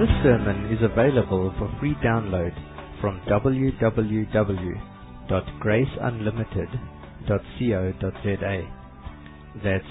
This sermon is available for free download from www.graceunlimited.co.za. That's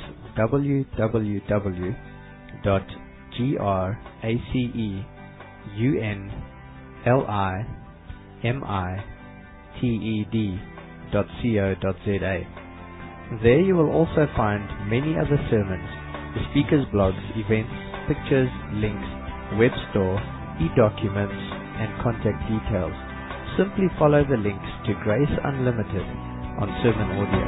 www.graceunlimited.co.za. There you will also find many other sermons, the speakers' blogs, events, pictures, links, web store, e-documents, and contact details. Simply follow the links to Grace Unlimited on Sermon Audio.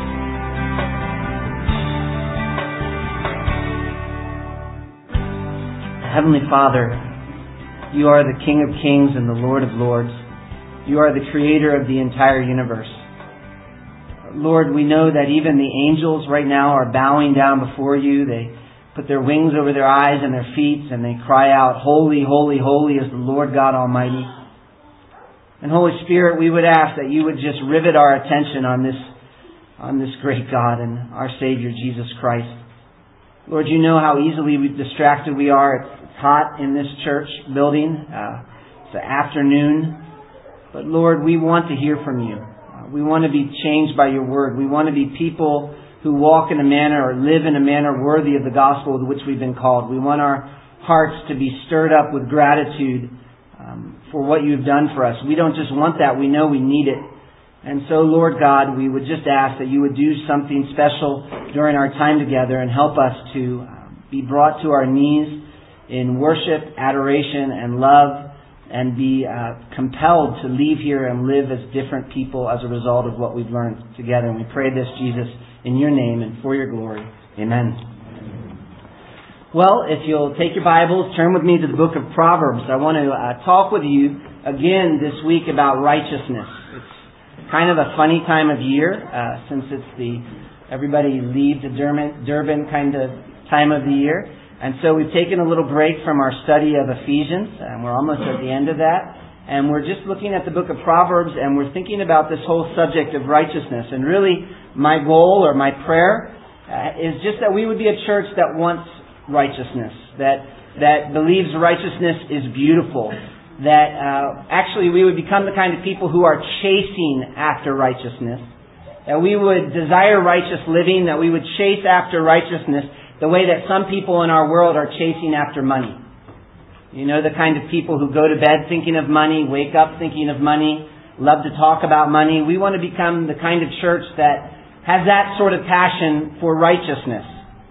Heavenly Father, You are the King of Kings and the Lord of Lords. You are the Creator of the entire universe. Lord, we know that even the angels right now are bowing down before You. They put their wings over their eyes and their feet, and they cry out, "Holy, holy, holy is the Lord God Almighty." And Holy Spirit, we would ask that You would just rivet our attention on this great God and our Savior, Jesus Christ. Lord, You know how easily distracted we are. It's hot in this church building. It's the afternoon. But Lord, we want to hear from You. We want to be changed by Your Word. We want to be people who walk in a manner or live in a manner worthy of the gospel with which we've been called. We want our hearts to be stirred up with gratitude for what You've done for us. We don't just want that. We know we need it. And so, Lord God, we would just ask that You would do something special during our time together and help us to be brought to our knees in worship, adoration, and love, and be compelled to leave here and live as different people as a result of what we've learned together. And we pray this, Jesus, in Your name and for Your glory. Amen. Well, if you'll take your Bibles, turn with me to the book of Proverbs. I want to talk with you again this week about righteousness. It's kind of a funny time of year since it's everybody leave the Durban kind of time of the year. And so we've taken a little break from our study of Ephesians, and we're almost at the end of that. And we're just looking at the book of Proverbs, and we're thinking about this whole subject of righteousness. And really, my goal or my prayer is just that we would be a church that wants righteousness, that believes righteousness is beautiful, that actually we would become the kind of people who are chasing after righteousness, that we would desire righteous living, that we would chase after righteousness the way that some people in our world are chasing after money. You know, the kind of people who go to bed thinking of money, wake up thinking of money, love to talk about money. We want to become the kind of church that has that sort of passion for righteousness.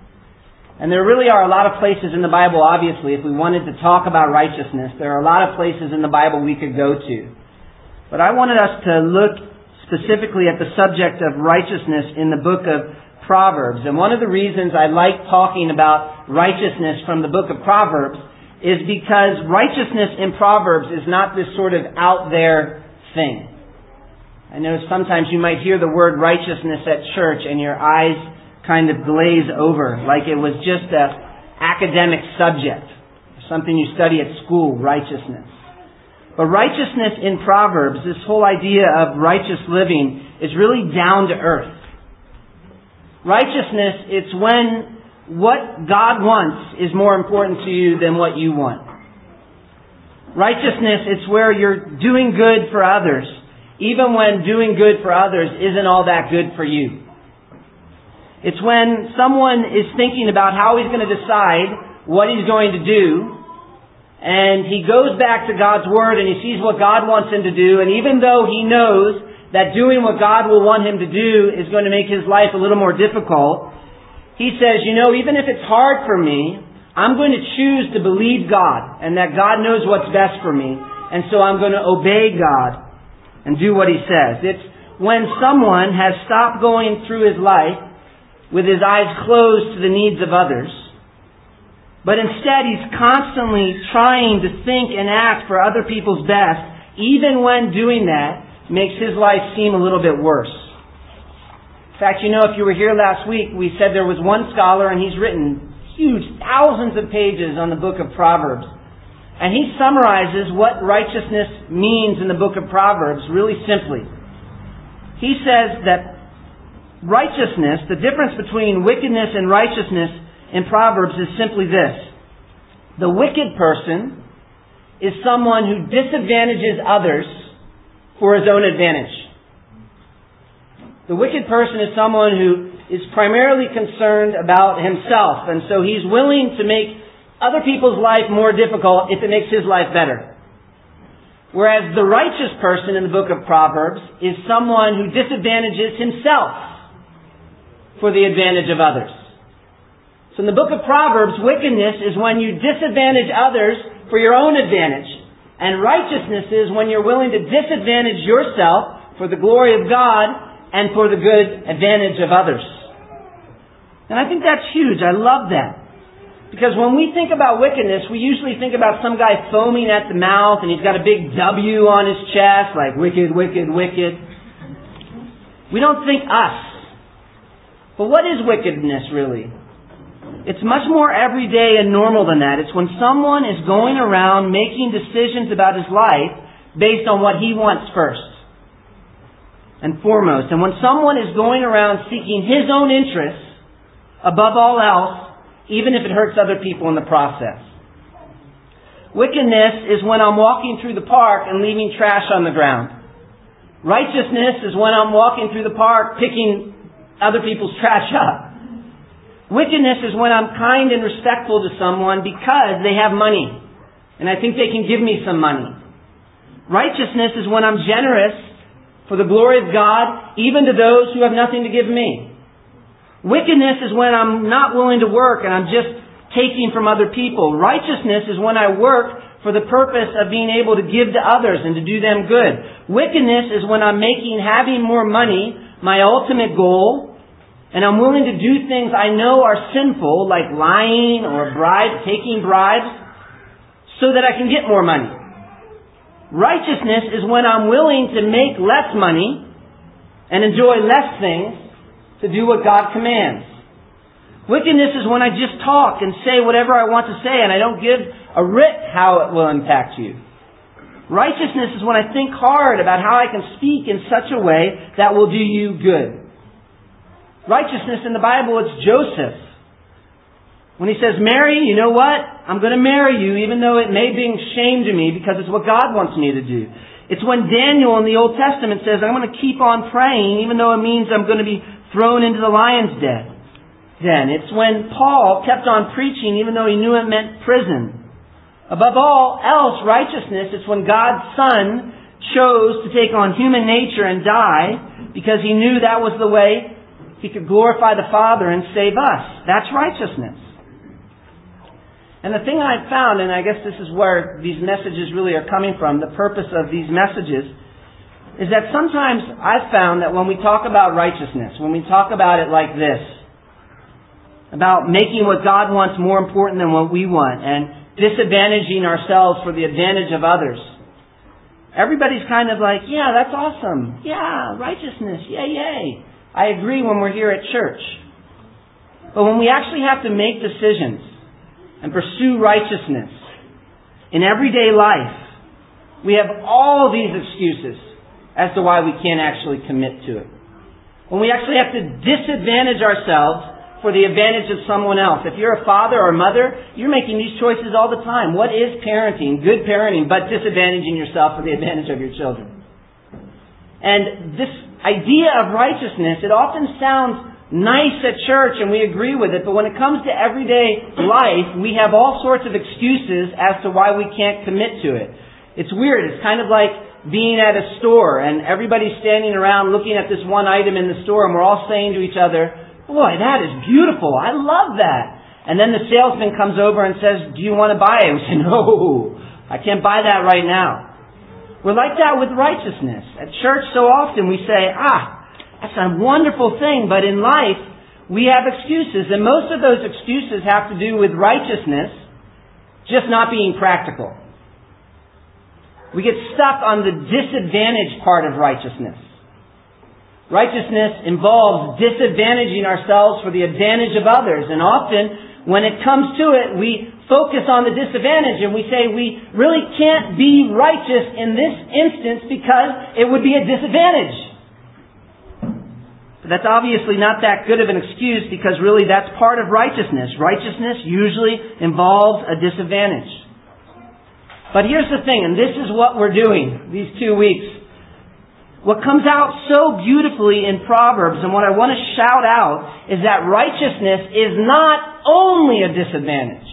And there really are a lot of places in the Bible, obviously, if we wanted to talk about righteousness, there are a lot of places in the Bible we could go to. But I wanted us to look specifically at the subject of righteousness in the book of Proverbs. And one of the reasons I like talking about righteousness from the book of Proverbs is because righteousness in Proverbs is not this sort of out there thing. I know sometimes you might hear the word righteousness at church and your eyes kind of glaze over like it was just an academic subject, something you study at school, righteousness. But righteousness in Proverbs, this whole idea of righteous living, is really down to earth. Righteousness, it's when what God wants is more important to you than what you want. Righteousness, it's where you're doing good for others, even when doing good for others isn't all that good for you. It's when someone is thinking about how he's going to decide what he's going to do, and he goes back to God's Word and he sees what God wants him to do, and even though he knows that doing what God will want him to do is going to make his life a little more difficult, he says, you know, even if it's hard for me, I'm going to choose to believe God and that God knows what's best for me, and so I'm going to obey God and do what He says. It's when someone has stopped going through his life with his eyes closed to the needs of others, but instead he's constantly trying to think and act for other people's best, even when doing that makes his life seem a little bit worse. In fact, you know, if you were here last week, we said there was one scholar and he's written huge, thousands of pages on the book of Proverbs. And he summarizes what righteousness means in the book of Proverbs really simply. He says that righteousness, the difference between wickedness and righteousness in Proverbs is simply this. The wicked person is someone who disadvantages others for his own advantage. The wicked person is someone who is primarily concerned about himself, and so he's willing to make other people's life more difficult if it makes his life better. Whereas the righteous person in the book of Proverbs is someone who disadvantages himself for the advantage of others. So in the book of Proverbs, wickedness is when you disadvantage others for your own advantage. And righteousness is when you're willing to disadvantage yourself for the glory of God and for the good advantage of others. And I think that's huge. I love that. Because when we think about wickedness, we usually think about some guy foaming at the mouth and he's got a big W on his chest, like wicked, wicked, wicked. We don't think us. But what is wickedness really? It's much more everyday and normal than that. It's when someone is going around making decisions about his life based on what he wants first and foremost. And when someone is going around seeking his own interests above all else, even if it hurts other people in the process. Wickedness is when I'm walking through the park and leaving trash on the ground. Righteousness is when I'm walking through the park picking other people's trash up. Wickedness is when I'm kind and respectful to someone because they have money and I think they can give me some money. Righteousness is when I'm generous for the glory of God even to those who have nothing to give me. Wickedness is when I'm not willing to work and I'm just taking from other people. Righteousness is when I work for the purpose of being able to give to others and to do them good. Wickedness is when I'm making having more money my ultimate goal and I'm willing to do things I know are sinful, like lying or taking bribes, so that I can get more money. Righteousness is when I'm willing to make less money and enjoy less things to do what God commands. Wickedness is when I just talk and say whatever I want to say and I don't give a rip how it will impact you. Righteousness is when I think hard about how I can speak in such a way that will do you good. Righteousness in the Bible, it's Joseph. When he says, Mary, you know what? I'm going to marry you even though it may be shame to me because it's what God wants me to do. It's when Daniel in the Old Testament says, I'm going to keep on praying even though it means I'm going to be thrown into the lion's den. It's when Paul kept on preaching even though he knew it meant prison. Above all else, righteousness, it's when God's Son chose to take on human nature and die because he knew that was the way he could glorify the Father and save us. That's righteousness. And the thing I've found, and I guess this is where these messages really are coming from, the purpose of these messages, is that sometimes I've found that when we talk about righteousness, when we talk about it like this, about making what God wants more important than what we want, and disadvantaging ourselves for the advantage of others, everybody's kind of like, yeah, that's awesome. Yeah, righteousness. Yay. I agree when we're here at church. But when we actually have to make decisions and pursue righteousness in everyday life, we have all these excuses as to why we can't actually commit to it. When we actually have to disadvantage ourselves for the advantage of someone else. If you're a father or mother, you're making these choices all the time. What is parenting? Good parenting, but disadvantaging yourself for the advantage of your children. And this idea of righteousness, it often sounds nice at church and we agree with it, but when it comes to everyday life, we have all sorts of excuses as to why we can't commit to it. It's weird. It's kind of like being at a store and everybody's standing around looking at this one item in the store and we're all saying to each other, boy, that is beautiful. I love that. And then the salesman comes over and says, do you want to buy it? We say, no, I can't buy that right now. We're like that with righteousness. At church so often we say, that's a wonderful thing, but in life we have excuses. And most of those excuses have to do with righteousness just not being practical. We get stuck on the disadvantaged part of righteousness. Righteousness involves disadvantaging ourselves for the advantage of others. And often, when it comes to it, we focus on the disadvantage and we say we really can't be righteous in this instance because it would be a disadvantage. But that's obviously not that good of an excuse because really that's part of righteousness. Righteousness usually involves a disadvantage. But here's the thing, and this is what we're doing these 2 weeks. What comes out so beautifully in Proverbs, and what I want to shout out, is that righteousness is not only a disadvantage.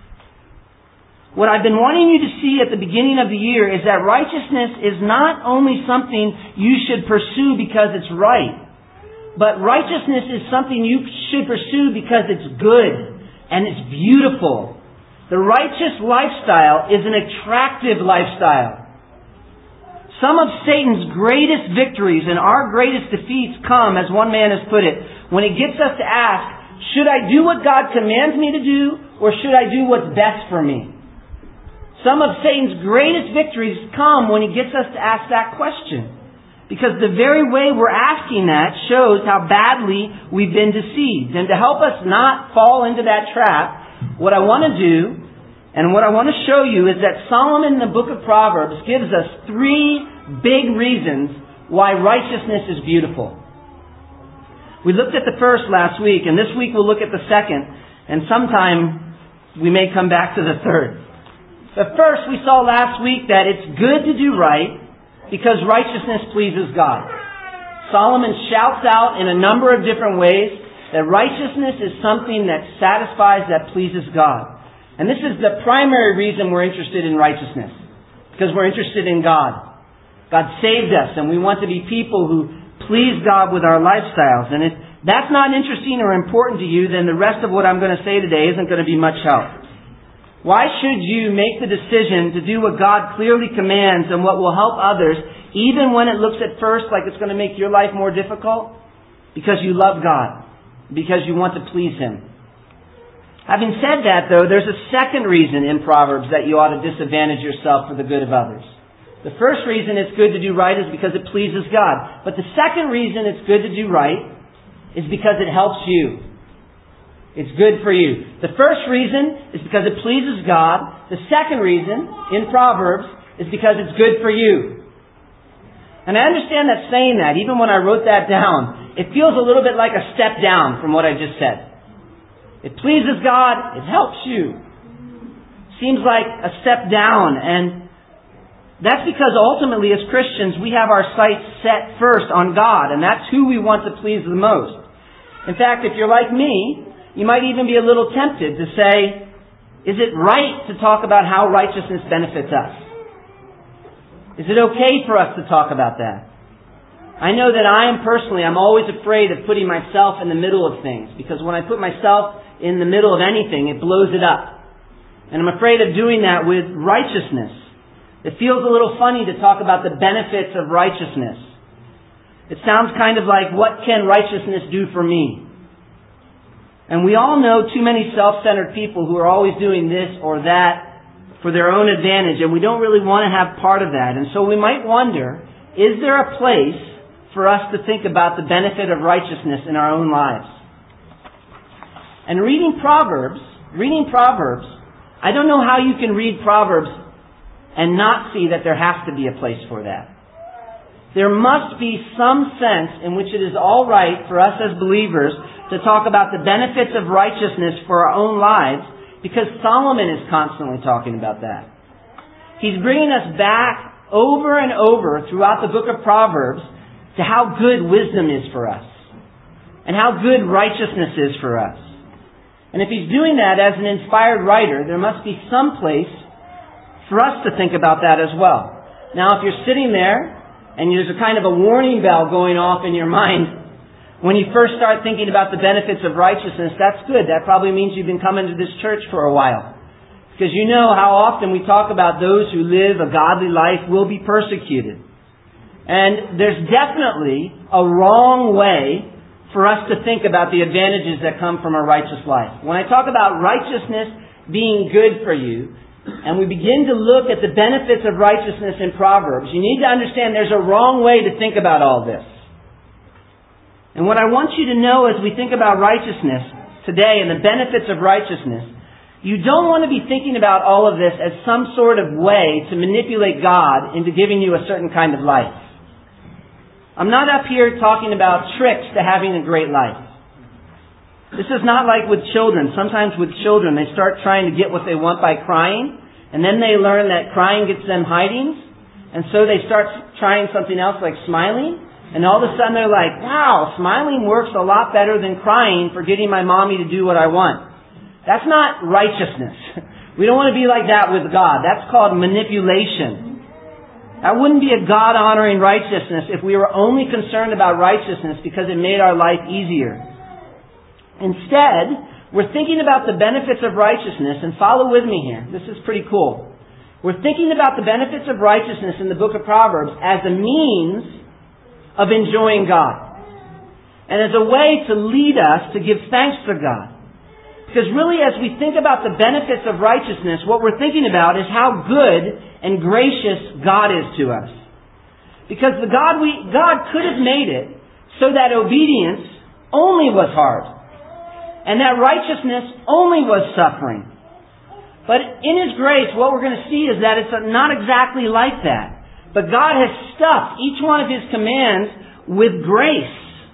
What I've been wanting you to see at the beginning of the year is that righteousness is not only something you should pursue because it's right, but righteousness is something you should pursue because it's good and it's beautiful. The righteous lifestyle is an attractive lifestyle. Some of Satan's greatest victories and our greatest defeats come, as one man has put it, when it gets us to ask, should I do what God commands me to do, or should I do what's best for me? Some of Satan's greatest victories come when he gets us to ask that question. Because the very way we're asking that shows how badly we've been deceived. And to help us not fall into that trap, what I want to do, and what I want to show you, is that Solomon in the book of Proverbs gives us 3 big reasons why righteousness is beautiful. We looked at the first last week, and this week we'll look at the second, and sometime we may come back to the third. But first, we saw last week that it's good to do right because righteousness pleases God. Solomon shouts out in a number of different ways that righteousness is something that satisfies, that pleases God. And this is the primary reason we're interested in righteousness. Because we're interested in God. God saved us, and we want to be people who please God with our lifestyles. And if that's not interesting or important to you, then the rest of what I'm going to say today isn't going to be much help. Why should you make the decision to do what God clearly commands and what will help others, even when it looks at first like it's going to make your life more difficult? Because you love God. Because you want to please Him. Having said that, though, there's a second reason in Proverbs that you ought to disadvantage yourself for the good of others. The first reason it's good to do right is because it pleases God. But the second reason it's good to do right is because it helps you. It's good for you. The first reason is because it pleases God. The second reason in Proverbs is because it's good for you. And I understand that saying that, even when I wrote that down, it feels a little bit like a step down from what I just said. It pleases God, it helps you. Seems like a step down, and that's because ultimately as Christians we have our sights set first on God, and that's who we want to please the most. In fact, if you're like me, you might even be a little tempted to say, is it right to talk about how righteousness benefits us? Is it okay for us to talk about that? I know that I'm always afraid of putting myself in the middle of things, because when I put myself in the middle of anything, it blows it up. And I'm afraid of doing that with righteousness. It feels a little funny to talk about the benefits of righteousness. It sounds kind of like, what can righteousness do for me? And we all know too many self-centered people who are always doing this or that for their own advantage, and we don't really want to have part of that. And so we might wonder, is there a place for us to think about the benefit of righteousness in our own lives? And reading Proverbs, I don't know how you can read Proverbs and not see that there has to be a place for that. There must be some sense in which it is all right for us as believers to talk about the benefits of righteousness for our own lives, because Solomon is constantly talking about that. He's bringing us back over and over throughout the book of Proverbs to how good wisdom is for us and how good righteousness is for us. And if he's doing that as an inspired writer, there must be some place for us to think about that as well. Now, if you're sitting there and there's a kind of a warning bell going off in your mind when you first start thinking about the benefits of righteousness, that's good. That probably means you've been coming to this church for a while. Because you know how often we talk about those who live a godly life will be persecuted. And there's definitely a wrong way for us to think about the advantages that come from a righteous life. When I talk about righteousness being good for you, and we begin to look at the benefits of righteousness in Proverbs, you need to understand there's a wrong way to think about all this. And what I want you to know as we think about righteousness today and the benefits of righteousness, you don't want to be thinking about all of this as some sort of way to manipulate God into giving you a certain kind of life. I'm not up here talking about tricks to having a great life. This is not like with children. Sometimes with children, they start trying to get what they want by crying, And then they learn that crying gets them hiding. And so they start trying something else like smiling. And all of a sudden they're like, wow, smiling works a lot better than crying for getting my mommy to do what I want. That's not righteousness. We don't want to be like that with God. That's called manipulation. That wouldn't be a God-honoring righteousness if we were only concerned about righteousness because it made our life easier. Instead, we're thinking about the benefits of righteousness, and follow with me here. This is pretty cool. We're thinking about the benefits of righteousness in the book of Proverbs as a means of enjoying God. And as a way to lead us to give thanks to God. Because really, as we think about the benefits of righteousness, what we're thinking about is how good and gracious God is to us. Because God could have made it so that obedience only was hard. And that righteousness only was suffering. But in His grace, what we're going to see is that it's not exactly like that. But God has stuffed each one of His commands with grace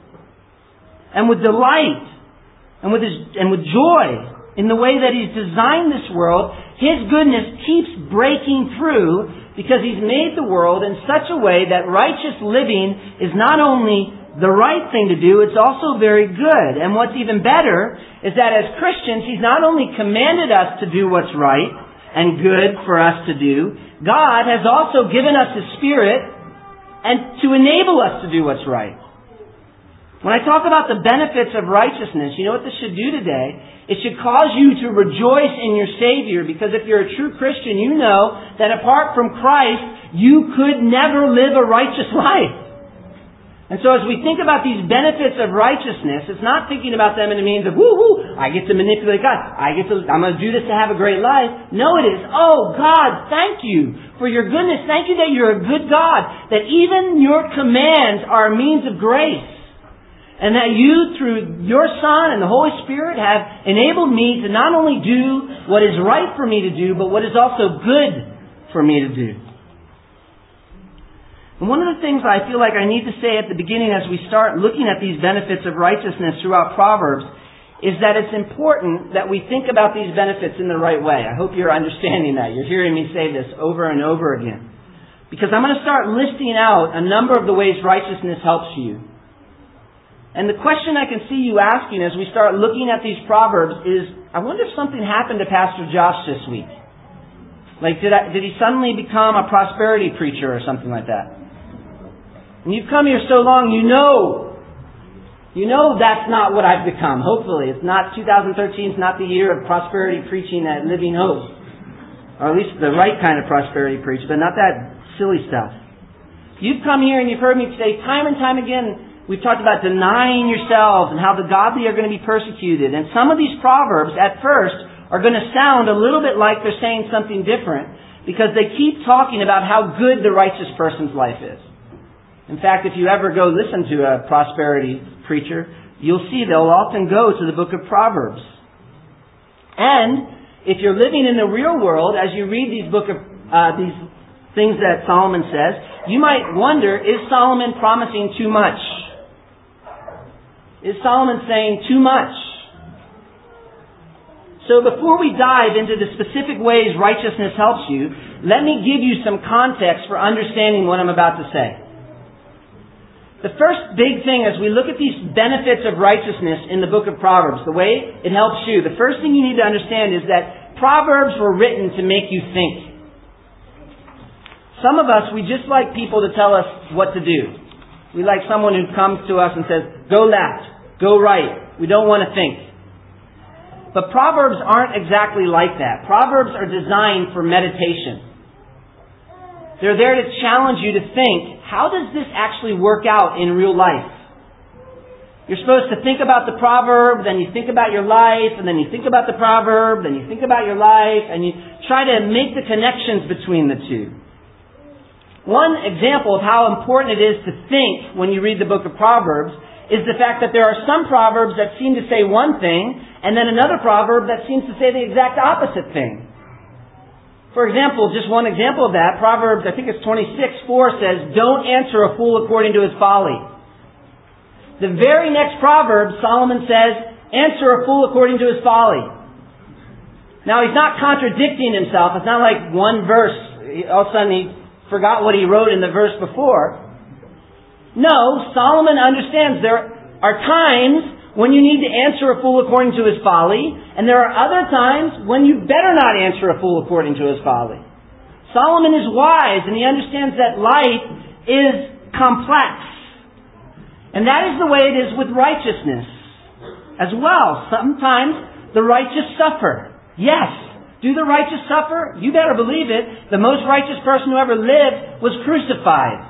and with delight and with joy in the way that He's designed this world. His goodness keeps breaking through because He's made the world in such a way that righteous living is not only the right thing to do, it's also very good. And what's even better is that as Christians, He's not only commanded us to do what's right and good for us to do, God has also given us His Spirit and to enable us to do what's right. When I talk about the benefits of righteousness, you know what this should do today? It should cause you to rejoice in your Savior, because if you're a true Christian, you know that apart from Christ, you could never live a righteous life. And so as we think about these benefits of righteousness, it's not thinking about them in the means of, woo-hoo, I get to manipulate God. I'm going to do this to have a great life. No, it is, oh God, thank you for your goodness. Thank you that you're a good God. That even your commands are a means of grace. And that you, through your Son and the Holy Spirit, have enabled me to not only do what is right for me to do, but what is also good for me to do. And one of the things I feel like I need to say at the beginning as we start looking at these benefits of righteousness throughout Proverbs is that it's important that we think about these benefits in the right way. I hope you're understanding that. You're hearing me say this over and over again. Because I'm going to start listing out a number of the ways righteousness helps you. And the question I can see you asking as we start looking at these Proverbs is, I wonder if something happened to Pastor Josh this week. Like, did he suddenly become a prosperity preacher or something like that? And you've come here so long, you know that's not what I've become. Hopefully, it's not 2013 is not the year of prosperity preaching at Living Hope. Or at least the right kind of prosperity preach, but not that silly stuff. You've come here and you've heard me say time and time again, we've talked about denying yourselves and how the godly are going to be persecuted. And some of these Proverbs at first are going to sound a little bit like they're saying something different because they keep talking about how good the righteous person's life is. In fact, if you ever go listen to a prosperity preacher, you'll see they'll often go to the book of Proverbs. And if you're living in the real world, as you read these these things that Solomon says, you might wonder, is Solomon promising too much? Is Solomon saying too much? So before we dive into the specific ways righteousness helps you, let me give you some context for understanding what I'm about to say. The first big thing as we look at these benefits of righteousness in the book of Proverbs, the way it helps you, the first thing you need to understand is that Proverbs were written to make you think. Some of us, we just like people to tell us what to do. We like someone who comes to us and says, go left, go right. We don't want to think. But Proverbs aren't exactly like that. Proverbs are designed for meditation. They're there to challenge you to think, how does this actually work out in real life? You're supposed to think about the proverb, then you think about your life, and then you think about the proverb, then you think about your life, and you try to make the connections between the two. One example of how important it is to think when you read the book of Proverbs is the fact that there are some proverbs that seem to say one thing, and then another proverb that seems to say the exact opposite thing. For example, just one example of that, Proverbs, I think it's 26:4 says, don't answer a fool according to his folly. The very next proverb, Solomon says, answer a fool according to his folly. Now, he's not contradicting himself. It's not like one verse, all of a sudden he forgot what he wrote in the verse before. No, Solomon understands there are times when you need to answer a fool according to his folly, and there are other times when you better not answer a fool according to his folly. Solomon is wise, and he understands that life is complex. And that is the way it is with righteousness as well. Sometimes the righteous suffer. Yes. Do the righteous suffer? You better believe it. The most righteous person who ever lived was crucified.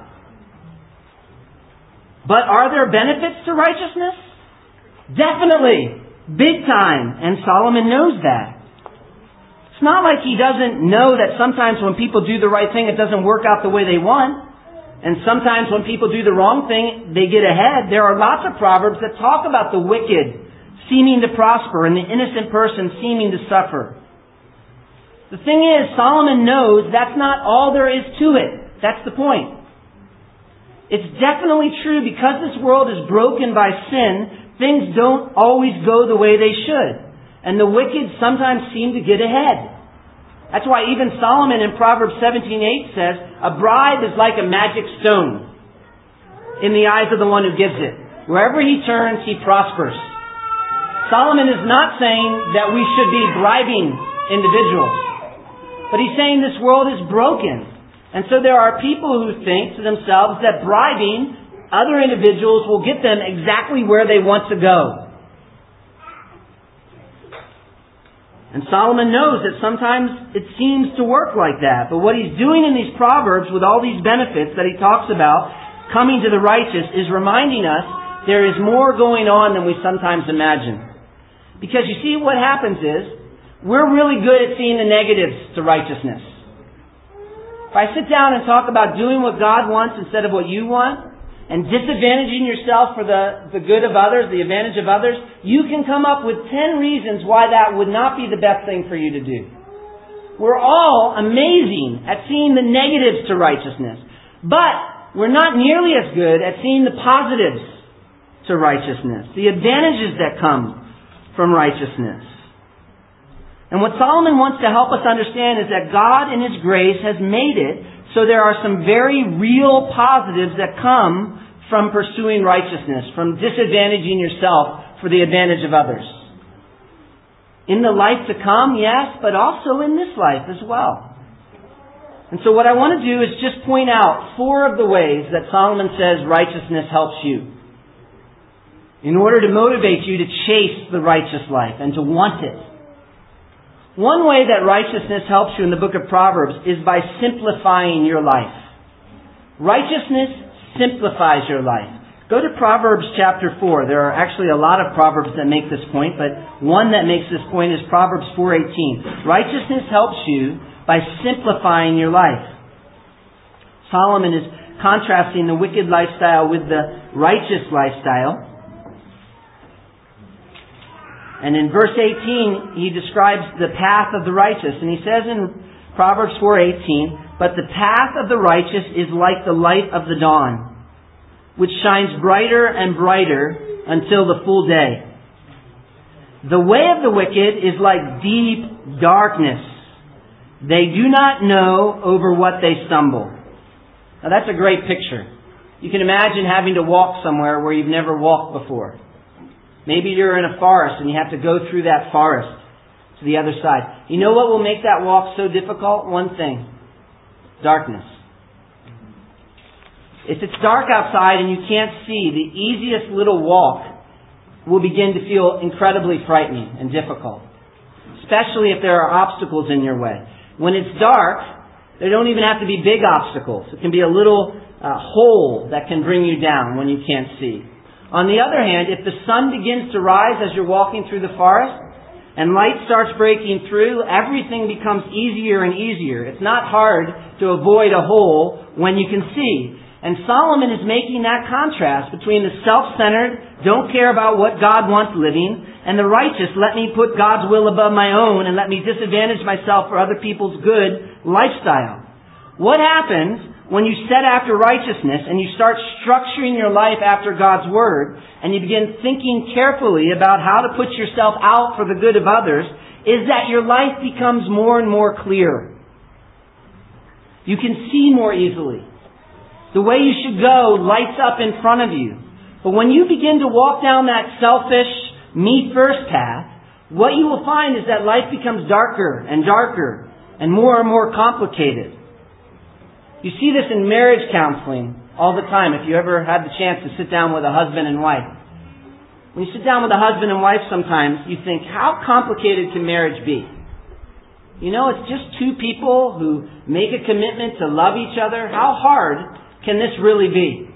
But are there benefits to righteousness? Definitely. Big time. And Solomon knows that. It's not like he doesn't know that sometimes when people do the right thing, it doesn't work out the way they want. And sometimes when people do the wrong thing, they get ahead. There are lots of proverbs that talk about the wicked seeming to prosper and the innocent person seeming to suffer. The thing is, Solomon knows that's not all there is to it. That's the point. It's definitely true because this world is broken by sin, things don't always go the way they should. And the wicked sometimes seem to get ahead. That's why even Solomon in Proverbs 17:8 says, a bribe is like a magic stone in the eyes of the one who gives it. Wherever he turns, he prospers. Solomon is not saying that we should be bribing individuals. But he's saying this world is broken. And so there are people who think to themselves that bribing other individuals will get them exactly where they want to go. And Solomon knows that sometimes it seems to work like that. But what he's doing in these Proverbs with all these benefits that he talks about coming to the righteous is reminding us there is more going on than we sometimes imagine. Because you see, what happens is we're really good at seeing the negatives to righteousness. If I sit down and talk about doing what God wants instead of what you want, and disadvantaging yourself for the good of others, the advantage of others, you can come up with 10 reasons why that would not be the best thing for you to do. We're all amazing at seeing the negatives to righteousness. But we're not nearly as good at seeing the positives to righteousness, the advantages that come from righteousness. And what Solomon wants to help us understand is that God in His grace has made it so there are some very real positives that come from pursuing righteousness, from disadvantaging yourself for the advantage of others. In the life to come, yes, but also in this life as well. And so what I want to do is just point out 4 of the ways that Solomon says righteousness helps you, in order to motivate you to chase the righteous life and to want it. One way that righteousness helps you in the book of Proverbs is by simplifying your life. Righteousness simplifies your life. Go to Proverbs chapter 4. There are actually a lot of Proverbs that make this point, but one that makes this point is Proverbs 4:18. Righteousness helps you by simplifying your life. Solomon is contrasting the wicked lifestyle with the righteous lifestyle. And in verse 18, he describes the path of the righteous. And he says in Proverbs 4:18, but the path of the righteous is like the light of the dawn, which shines brighter and brighter until the full day. The way of the wicked is like deep darkness. They do not know over what they stumble. Now that's a great picture. You can imagine having to walk somewhere where you've never walked before. Maybe you're in a forest and you have to go through that forest to the other side. You know what will make that walk so difficult? One thing. Darkness. If it's dark outside and you can't see, the easiest little walk will begin to feel incredibly frightening and difficult. Especially if there are obstacles in your way. When it's dark, there don't even have to be big obstacles. It can be a little hole that can bring you down when you can't see. On the other hand, if the sun begins to rise as you're walking through the forest and light starts breaking through, everything becomes easier and easier. It's not hard to avoid a hole when you can see. And Solomon is making that contrast between the self-centered, don't care about what God wants living, and the righteous, let me put God's will above my own and let me disadvantage myself for other people's good lifestyle. What happens when you set after righteousness and you start structuring your life after God's Word and you begin thinking carefully about how to put yourself out for the good of others, is that your life becomes more and more clear. You can see more easily. The way you should go lights up in front of you. But when you begin to walk down that selfish, me-first path, what you will find is that life becomes darker and darker and more complicated. You see this in marriage counseling all the time, if you ever had the chance to sit down with a husband and wife. When you sit down with a husband and wife sometimes, you think, how complicated can marriage be? You know, it's just two people who make a commitment to love each other. How hard can this really be?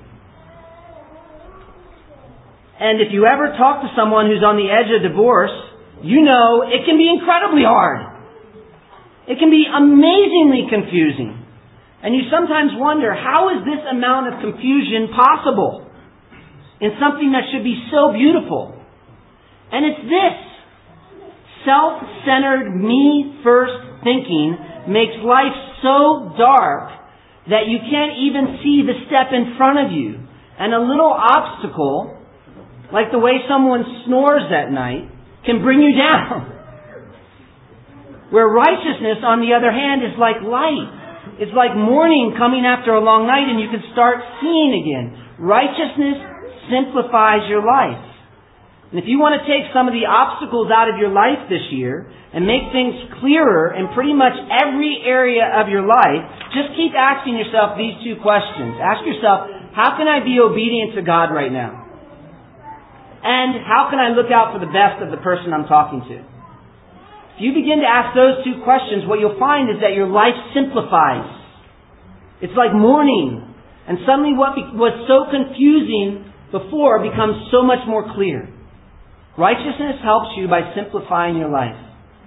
And if you ever talk to someone who's on the edge of divorce, you know it can be incredibly hard. It can be amazingly confusing. And you sometimes wonder, how is this amount of confusion possible in something that should be so beautiful? And it's this. Self-centered, me-first thinking makes life so dark that you can't even see the step in front of you. And a little obstacle, like the way someone snores at night, can bring you down. Where righteousness, on the other hand, is like light. It's like morning coming after a long night and you can start seeing again. Righteousness simplifies your life. And if you want to take some of the obstacles out of your life this year and make things clearer in pretty much every area of your life, just keep asking yourself these two questions. Ask yourself, how can I be obedient to God right now? And how can I look out for the best of the person I'm talking to? If you begin to ask those two questions, what you'll find is that your life simplifies. It's like morning. And suddenly what was so confusing before becomes so much more clear. Righteousness helps you by simplifying your life.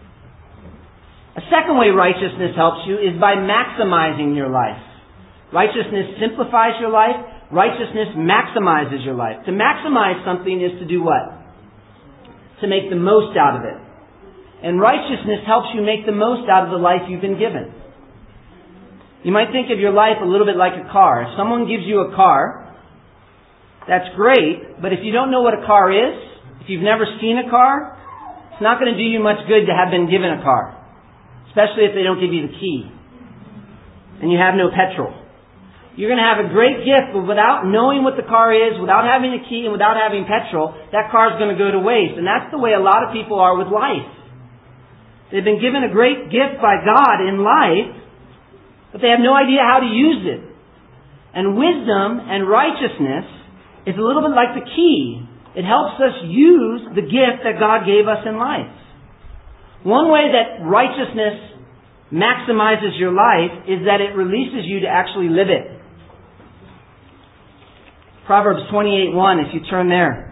A second way righteousness helps you is by maximizing your life. Righteousness simplifies your life. Righteousness maximizes your life. To maximize something is to do what? To make the most out of it. And righteousness helps you make the most out of the life you've been given. You might think of your life a little bit like a car. If someone gives you a car, that's great, but if you don't know what a car is, if you've never seen a car, it's not going to do you much good to have been given a car. Especially if they don't give you the key. And you have no petrol. You're going to have a great gift, but without knowing what the car is, without having a key, and without having petrol, that car is going to go to waste. And that's the way a lot of people are with life. They've been given a great gift by God in life, but they have no idea how to use it. And wisdom and righteousness is a little bit like the key. It helps us use the gift that God gave us in life. One way that righteousness maximizes your life is that it releases you to actually live it. Proverbs 28:1, if you turn there.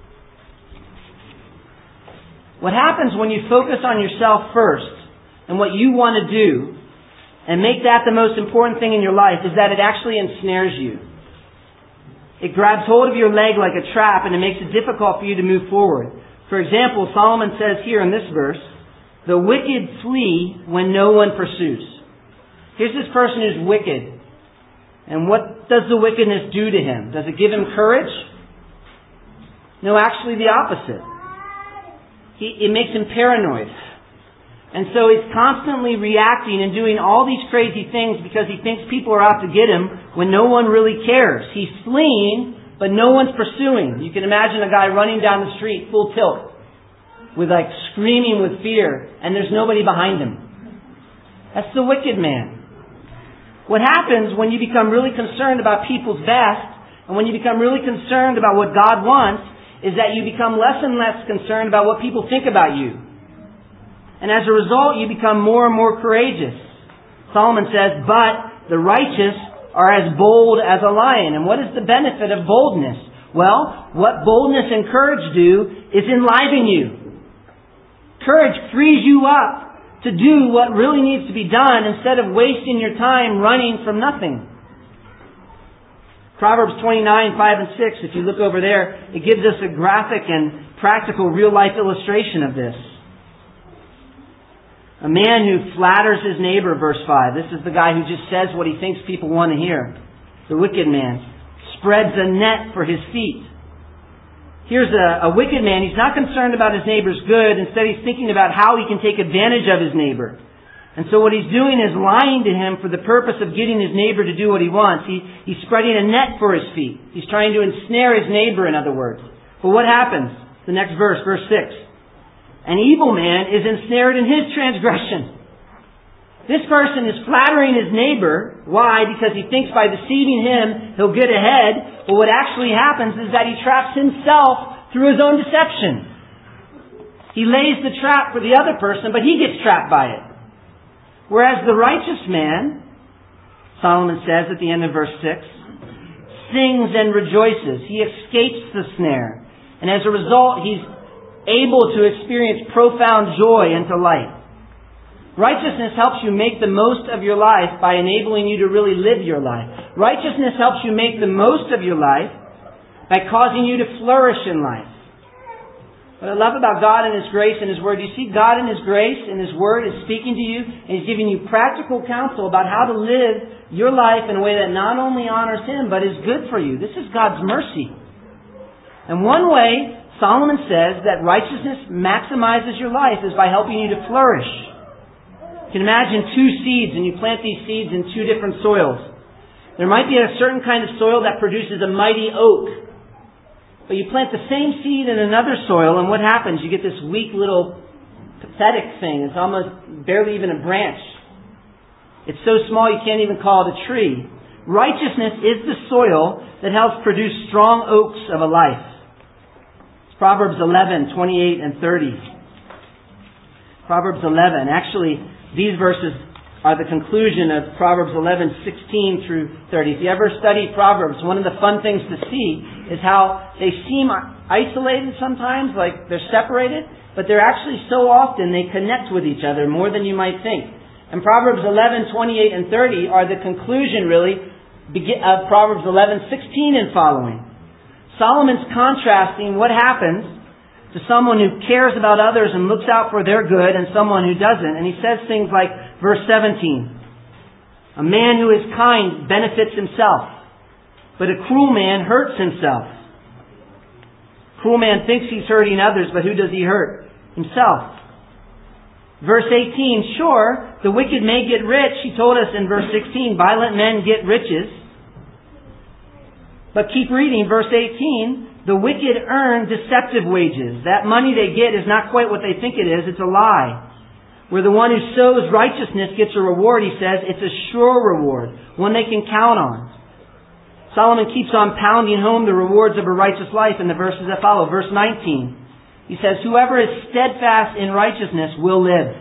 What happens when you focus on yourself first and what you want to do and make that the most important thing in your life is that it actually ensnares you. It grabs hold of your leg like a trap and it makes it difficult for you to move forward. For example, Solomon says here in this verse, the wicked flee when no one pursues. Here's this person who's wicked. And what does the wickedness do to him? Does it give him courage? No, actually the opposite. It makes him paranoid. And so he's constantly reacting and doing all these crazy things because he thinks people are out to get him when no one really cares. He's fleeing, but no one's pursuing. You can imagine a guy running down the street full tilt with like screaming with fear and there's nobody behind him. That's the wicked man. What happens when you become really concerned about people's best and when you become really concerned about what God wants is that you become less and less concerned about what people think about you. And as a result, you become more and more courageous. Solomon says, but the righteous are as bold as a lion. And what is the benefit of boldness? Well, what boldness and courage do is enliven you. Courage frees you up to do what really needs to be done instead of wasting your time running from nothing. Proverbs 29:5 and 6, if you look over there, it gives us a graphic and practical real-life illustration of this. A man who flatters his neighbor, verse 5. This is the guy who just says what he thinks people want to hear. The wicked man spreads a net for his feet. Here's a wicked man. He's not concerned about his neighbor's good. Instead, he's thinking about how he can take advantage of his neighbor. And so what he's doing is lying to him for the purpose of getting his neighbor to do what he wants. He's spreading a net for his feet. He's trying to ensnare his neighbor, in other words. But what happens? The next verse, verse 6. An evil man is ensnared in his transgression. This person is flattering his neighbor. Why? Because he thinks by deceiving him, he'll get ahead. But what actually happens is that he traps himself through his own deception. He lays the trap for the other person, but he gets trapped by it. Whereas the righteous man, Solomon says at the end of verse 6, sings and rejoices. He escapes the snare. And as a result, he's able to experience profound joy and delight. Righteousness helps you make the most of your life by enabling you to really live your life. Righteousness helps you make the most of your life by causing you to flourish in life. What I love about God and His grace and His Word, you see God in His grace and His Word is speaking to you and He's giving you practical counsel about how to live your life in a way that not only honors Him but is good for you. This is God's mercy. And one way Solomon says that righteousness maximizes your life is by helping you to flourish. You can imagine two seeds and you plant these seeds in two different soils. There might be a certain kind of soil that produces a mighty oak. But you plant the same seed in another soil and what happens? You get this weak little pathetic thing. It's almost barely even a branch. It's so small you can't even call it a tree. Righteousness is the soil that helps produce strong oaks of a life. Proverbs 11, 28 and 30. Proverbs 11. Actually, these verses are the conclusion of Proverbs 11, 16 through 30. If you ever study Proverbs, one of the fun things to see is how they seem isolated sometimes, like they're separated, but they're actually so often they connect with each other more than you might think. And Proverbs 11, 28 and 30 are the conclusion, really, of Proverbs 11, 16 and following. Solomon's contrasting what happens to someone who cares about others and looks out for their good and someone who doesn't. And he says things like verse 17. A man who is kind benefits himself, but a cruel man hurts himself. Cruel man thinks he's hurting others, but who does he hurt? Himself. Verse 18, sure, the wicked may get rich. He told us in verse 16, violent men get riches. But keep reading, verse 18, the wicked earn deceptive wages. That money they get is not quite what they think it is, it's a lie. Where the one who sows righteousness gets a reward, he says, it's a sure reward, one they can count on. Solomon keeps on pounding home the rewards of a righteous life in the verses that follow. Verse 19, he says, whoever is steadfast in righteousness will live.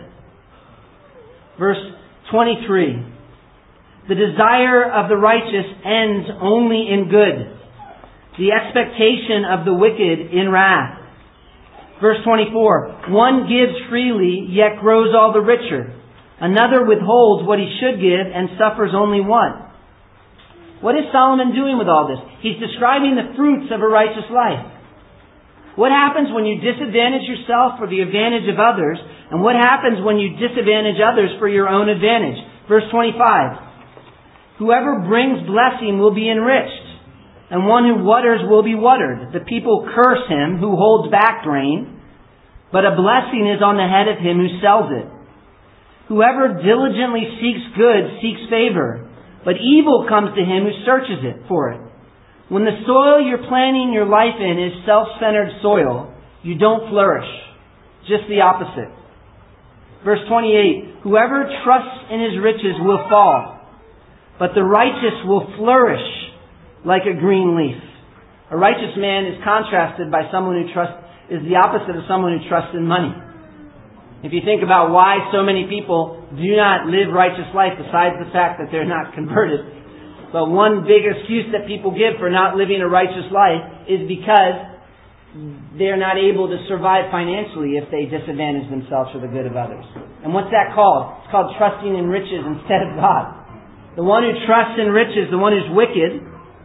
Verse 23, the desire of the righteous ends only in good. The expectation of the wicked in wrath. Verse 24. One gives freely, yet grows all the richer. Another withholds what he should give and suffers only want. What is Solomon doing with all this? He's describing the fruits of a righteous life. What happens when you disadvantage yourself for the advantage of others? And what happens when you disadvantage others for your own advantage? Verse 25. Whoever brings blessing will be enriched, and one who waters will be watered. The people curse him who holds back grain, but a blessing is on the head of him who sells it. Whoever diligently seeks good seeks favor, but evil comes to him who searches it for it. When the soil you're planting your life in is self-centered soil, you don't flourish. Just the opposite. Verse 28, whoever trusts in his riches will fall, but the righteous will flourish like a green leaf. A righteous man is contrasted by someone who is the opposite of someone who trusts in money. If you think about why so many people do not live righteous life besides the fact that they're not converted, but one big excuse that people give for not living a righteous life is because they're not able to survive financially if they disadvantage themselves for the good of others. And what's that called? It's called trusting in riches instead of God. The one who trusts in riches, the one who's wicked,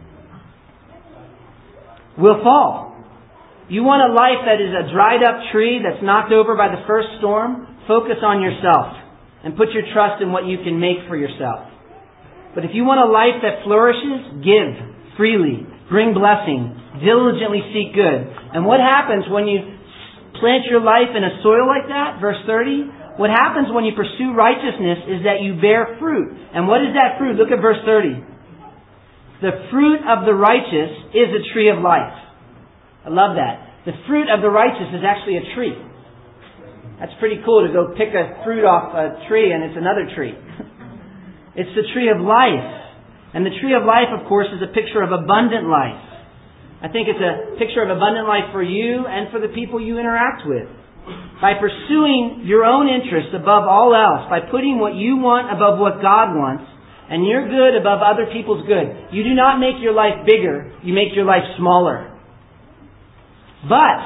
will fall. You want a life that is a dried up tree that's knocked over by the first storm? Focus on yourself. and put your trust in what you can make for yourself. But if you want a life that flourishes, give freely, bring blessing, diligently seek good. And what happens when you plant your life in a soil like that? Verse 30. What happens when you pursue righteousness is that you bear fruit. And what is that fruit? Look at verse 30. The fruit of the righteous is a tree of life. I love that. The fruit of the righteous is actually a tree. That's pretty cool to go pick a fruit off a tree and it's another tree. It's the tree of life. And the tree of life, of course, is a picture of abundant life. I think it's a picture of abundant life for you and for the people you interact with. By pursuing your own interests above all else, by putting what you want above what God wants, and your good above other people's good, you do not make your life bigger, you make your life smaller. But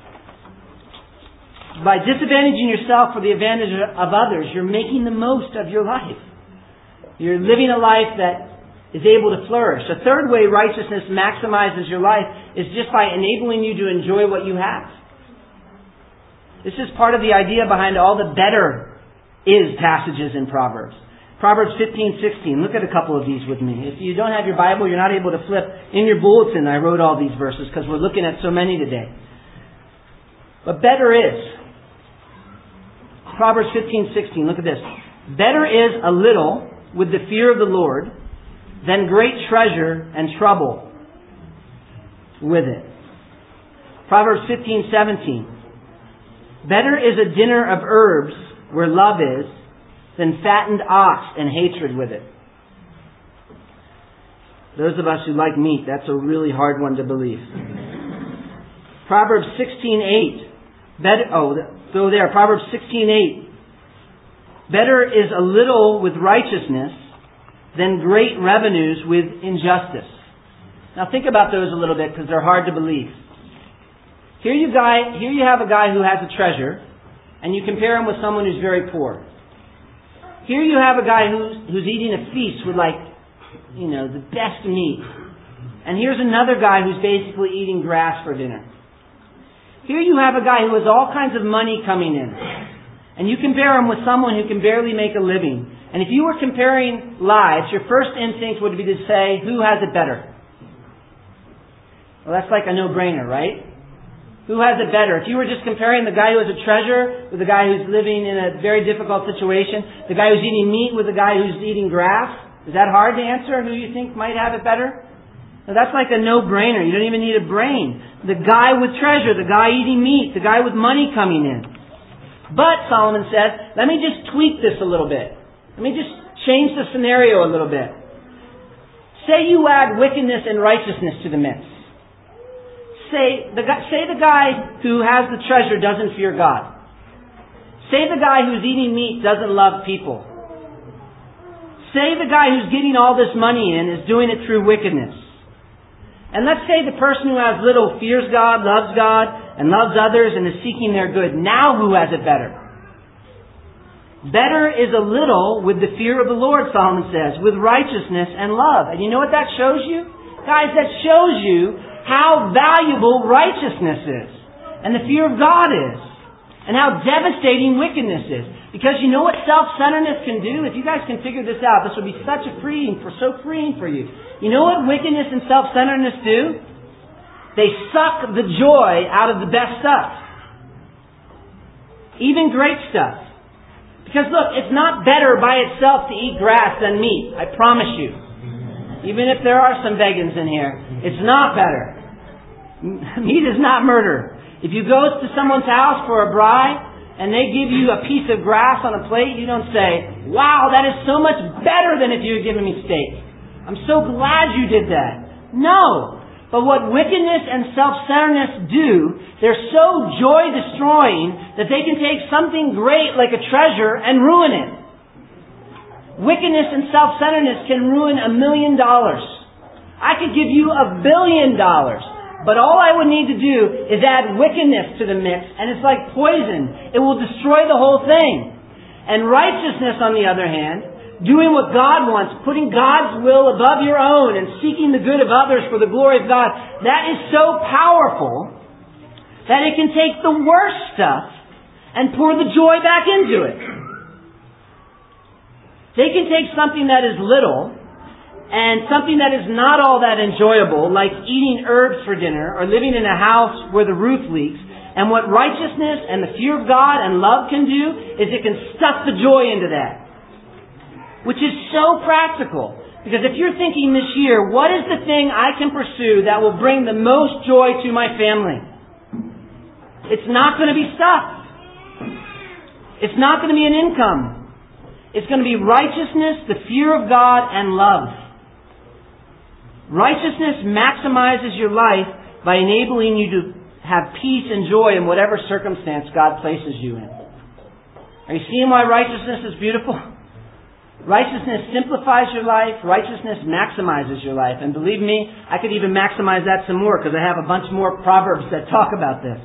by disadvantaging yourself for the advantage of others, you're making the most of your life. You're living a life that is able to flourish. The third way righteousness maximizes your life is just by enabling you to enjoy what you have. This is part of the idea behind all the better is passages in Proverbs. Proverbs 15:16. Look at a couple of these with me. If you don't have your Bible, you're not able to flip. In your bulletin, I wrote all these verses because we're looking at so many today. But better is. Proverbs 15:16. Look at this. Better is a little with the fear of the Lord than great treasure and trouble with it. Proverbs 15:17. Better is a dinner of herbs where love is than fattened ox and hatred with it. Those of us who like meat, that's a really hard one to believe. Proverbs 16:8. Go there. Proverbs 16:8. Better is a little with righteousness than great revenues with injustice. Now think about those a little bit because they're hard to believe. Here you have a guy who has a treasure, and you compare him with someone who's very poor. Here you have a guy who's eating a feast with the best meat. And here's another guy who's basically eating grass for dinner. Here you have a guy who has all kinds of money coming in. And you compare him with someone who can barely make a living. And if you were comparing lives, your first instinct would be to say, who has it better? Well, that's like a no-brainer, right? Who has it better? If you were just comparing the guy who has a treasure with the guy who's living in a very difficult situation, the guy who's eating meat with the guy who's eating grass, is that hard to answer? Who you think might have it better? Now, that's like a no-brainer. You don't even need a brain. The guy with treasure, the guy eating meat, the guy with money coming in. But, Solomon says, let me just tweak this a little bit. Let me just change the scenario a little bit. Say you add wickedness and righteousness to the mix. Say the guy who has the treasure doesn't fear God. Say the guy who's eating meat doesn't love people. Say the guy who's getting all this money in is doing it through wickedness. And let's say the person who has little fears God, and loves others, and is seeking their good. Now who has it better? Better is a little with the fear of the Lord, Solomon says, with righteousness and love. And you know what that shows you? Guys, that shows you how valuable righteousness is, and the fear of God is, and how devastating wickedness is. Because you know what self-centeredness can do? If you guys can figure this out, this would be so freeing for you. You know what wickedness and self-centeredness do? They suck the joy out of the best stuff. Even great stuff. Because look, it's not better by itself to eat grass than meat. I promise you. Even if there are some vegans in here, it's not better. Meat is not murder. If you go to someone's house for a bride and they give you a piece of grass on a plate, you don't say, wow, that is so much better than if you had given me steak. I'm so glad you did that. No. But what wickedness and self-centeredness do, they're so joy-destroying that they can take something great like a treasure and ruin it. Wickedness and self-centeredness can ruin $1 million. I could give you $1 billion. But all I would need to do is add wickedness to the mix, and it's like poison. It will destroy the whole thing. And righteousness, on the other hand, doing what God wants, putting God's will above your own, and seeking the good of others for the glory of God, that is so powerful that it can take the worst stuff and pour the joy back into it. They can take something that is little and something that is not all that enjoyable, like eating herbs for dinner or living in a house where the roof leaks. And what righteousness and the fear of God and love can do is it can stuff the joy into that. Which is so practical. Because if you're thinking this year, what is the thing I can pursue that will bring the most joy to my family? It's not going to be stuff. It's not going to be an income. It's going to be righteousness, the fear of God, and love. Righteousness maximizes your life by enabling you to have peace and joy in whatever circumstance God places you in. Are you seeing why righteousness is beautiful? Righteousness simplifies your life. Righteousness maximizes your life. And believe me, I could even maximize that some more because I have a bunch more Proverbs that talk about this.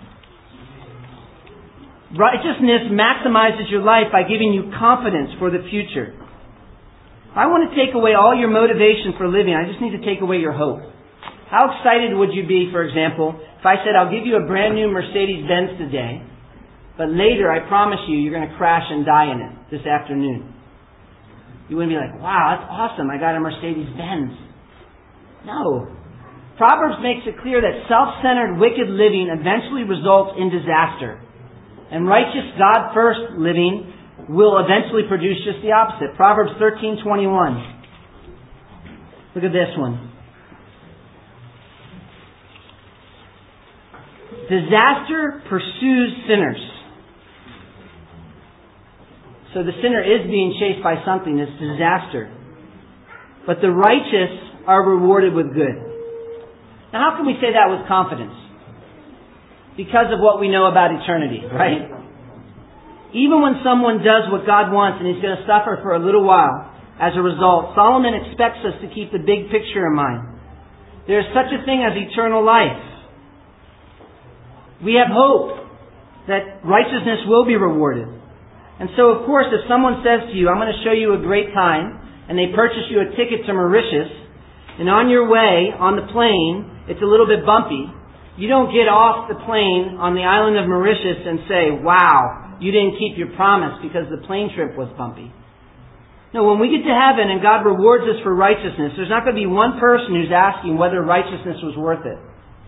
Righteousness maximizes your life by giving you confidence for the future. If I want to take away all your motivation for living, I just need to take away your hope. How excited would you be, for example, if I said, I'll give you a brand new Mercedes-Benz today, but later, I promise you, you're going to crash and die in it this afternoon. You wouldn't be like, wow, that's awesome, I got a Mercedes-Benz. No. Proverbs makes it clear that self-centered, wicked living eventually results in disaster. And righteous, God-first living will eventually produce just the opposite. Proverbs 13:21. Look at this one. Disaster pursues sinners. So the sinner is being chased by something. It's disaster. But the righteous are rewarded with good. Now how can we say that with confidence? Because of what we know about eternity, right? Even when someone does what God wants and he's going to suffer for a little while, as a result, Solomon expects us to keep the big picture in mind. There is such a thing as eternal life. We have hope that righteousness will be rewarded. And so, of course, if someone says to you, I'm going to show you a great time, and they purchase you a ticket to Mauritius, and on your way, on the plane, it's a little bit bumpy, you don't get off the plane on the island of Mauritius and say, wow, you didn't keep your promise because the plane trip was bumpy. No, when we get to heaven and God rewards us for righteousness, there's not going to be one person who's asking whether righteousness was worth it.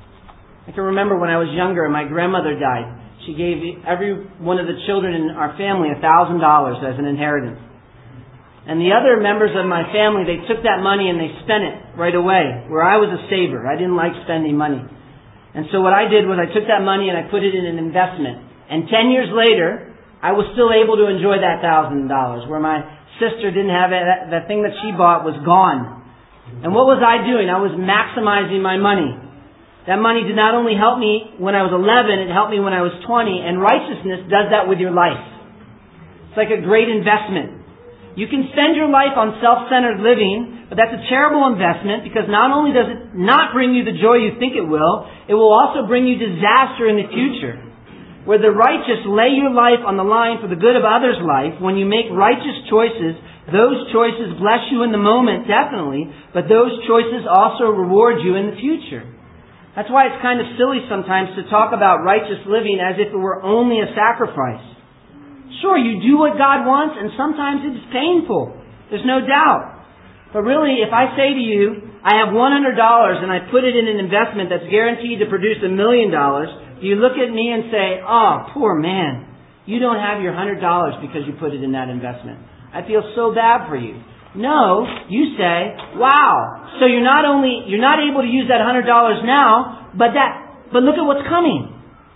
I can remember when I was younger and my grandmother died. She gave every one of the children in our family $1,000 as an inheritance. And the other members of my family, they took that money and they spent it right away, where I was a saver. I didn't like spending money. And so what I did was I took that money and I put it in an investment. And 10 years later, I was still able to enjoy that $1,000, where my sister didn't have it. The thing that she bought was gone. And what was I doing? I was maximizing my money. That money did not only help me when I was 11, it helped me when I was 20. And righteousness does that with your life. It's like a great investment. You can spend your life on self-centered living, but that's a terrible investment because not only does it not bring you the joy you think it will also bring you disaster in the future. Where the righteous lay your life on the line for the good of others' life, when you make righteous choices, those choices bless you in the moment, definitely, but those choices also reward you in the future. That's why it's kind of silly sometimes to talk about righteous living as if it were only a sacrifice. Sure, you do what God wants, and sometimes it's painful. There's no doubt. But really, if I say to you, I have $100 and I put it in an investment that's guaranteed to produce $1 million, do you look at me and say, oh, poor man, you don't have your $100 because you put it in that investment. I feel so bad for you. No, you say, wow, so you're not able to use that $100 now, but look at what's coming.